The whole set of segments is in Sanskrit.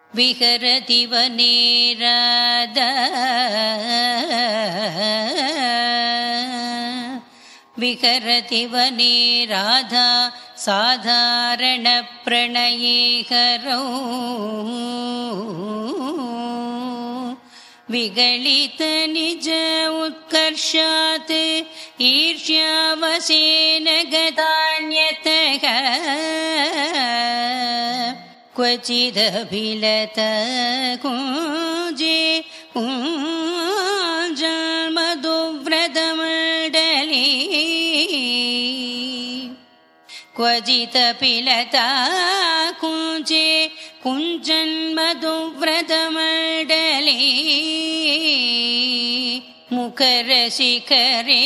विहरति वने राधा विहरति वने राधा साधारणप्रणये हरौ विगलित निज उत्कर्षात् ईर्ष्यावशेन गतान्यतः क्वचिदभिलत कुञ्जे कुञ्जन्मधुव्रतमण्डले क्वचिदपिलता कुञ्जे कुञ्जन्मधुव्रतमण्डले मुखरशिखरे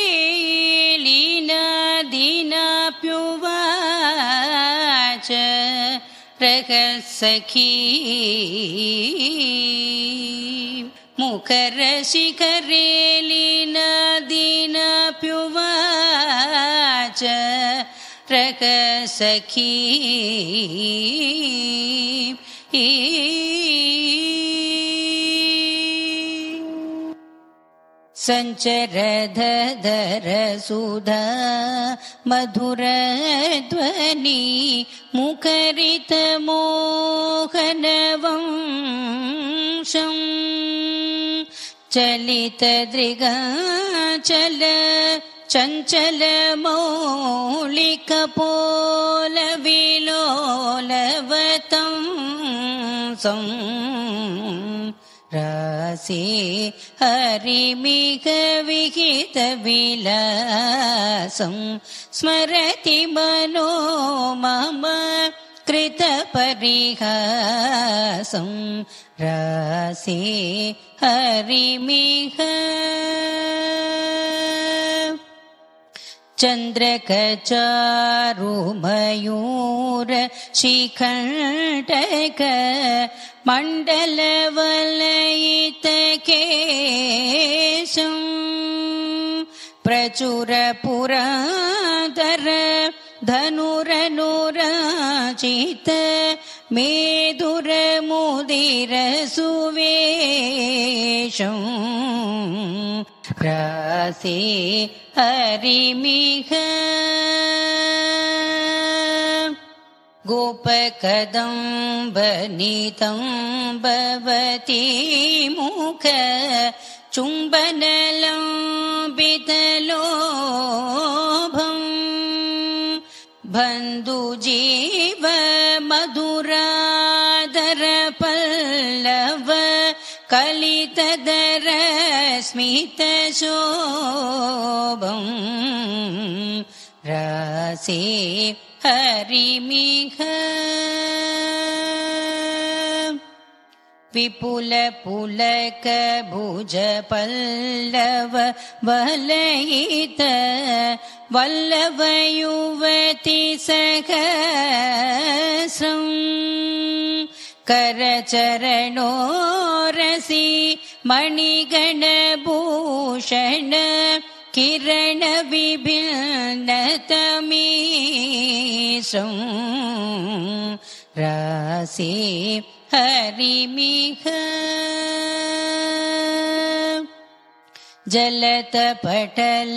लीनादीनाप्युवाच सखी मुखरशिखरे लीनादीनाप्युवाच सखी संचरधरसुधा मधुरध्वनि मुखरितमोहनवंशं चलितदृगाचल चञ्चलमौलिकपोलविलोलवतं रासे हरिमिह विहितविलासं स्मरति मनो मम कृतपरिहासं रासे हरिमिह चन्द्रकचारुमयूर शिखण्डक मण्डलवलयितकेशं प्रचुरपुराधर धनुरनुराचित मेदुरमुदिरसुवेशं रासे हरिमिह गोपकदम्बनितम्बवती मुख चुम्बनलम्बितलोभं बन्धुजीव मधुरादर पल्लव कलितदर स्मितशोभं रासे हरिमिह विपुलपुलक भुज पल्लव वलयित वल्लभ युवती सहस्रं करचरणोरसि मणिगणभूषण किरण विभिन्नतमीशं रासे हरिमिह जलतपटल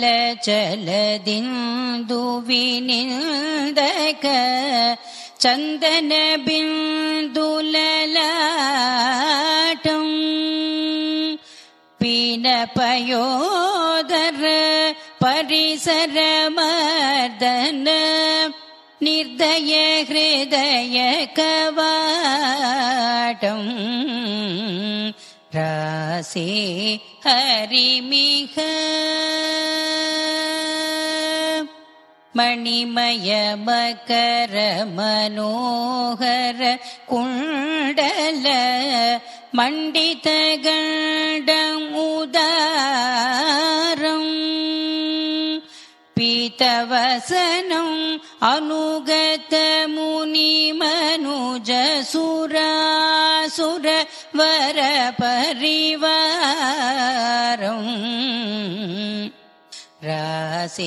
चलदिन्दुविनिन्दक चन्दन बिन्दुललाटं पीनपयोदर परिसरमर्दन निर्दय हृदय कवाटं रासे हरिमिह मणिमय मकर मनोहर कुण्डल मण्डित गण्डमुदारं पीतवसनं अनुगत मुनिमनुजसुरासुर वर परिवारं रासे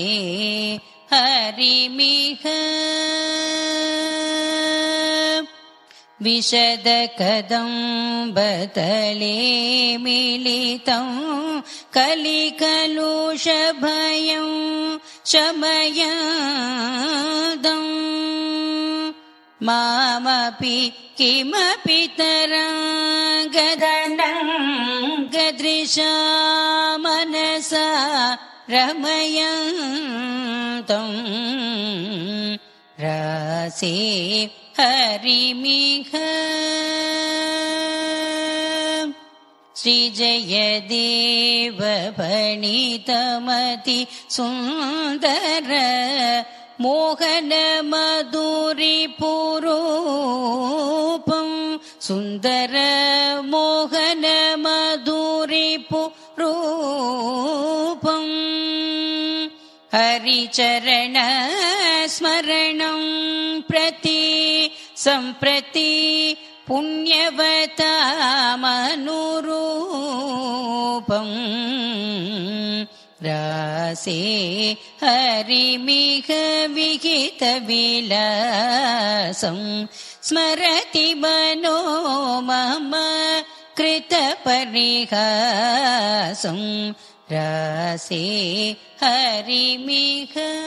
हरिमिह विशदकदम्बतले मिलितं कलिकलुषभयं शमयदम् मामपि किमपि तराङ्गदृशा मनसा रमयन्तम् रसे हरिमिह श्रीजयदेव भणितमति सुन्दर मोहन मधुरिपुरूपं सुन्दर मोहन मधुरिपुरूपम् हरिचरण स्मरणं प्रति सम्प्रति पुण्यवतामनुरूपम् रासे हरिमिह विहितविलासं स्मरति मनो मम कृतपरिहासं रासे हरिमिह